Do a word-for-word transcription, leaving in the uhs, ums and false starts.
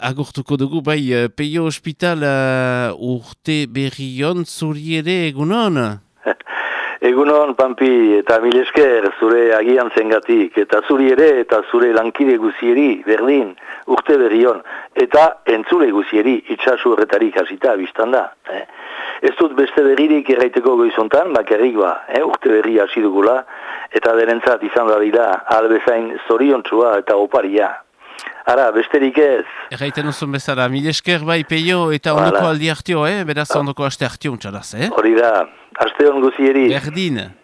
agurtuko dugu, bai, uh, Peio Hospital uh, urte berrion zuri ere egunon? Egunon, Pampi, eta mil esker zure agian zengatik, eta zuri ere, eta zure lankide guzieri, berdin, urte berrion, eta entzule guzieri, itxasu horretarik hasita, biztan da. Eh? Ez dut beste berririk erraiteko goizontan, bakarrik ba, eh? urte berri hasi dugula, eta derentzat izan da dira, albezain zoriontsua eta oparia. Ara, besterik ez. Erraiten uzun bezala, mil esker bai Peio eta ondoko aldi hartio, eh? Beraz ondoko aste hartio untxaraz, eh? Hori da, aste on guzieri. Berdin.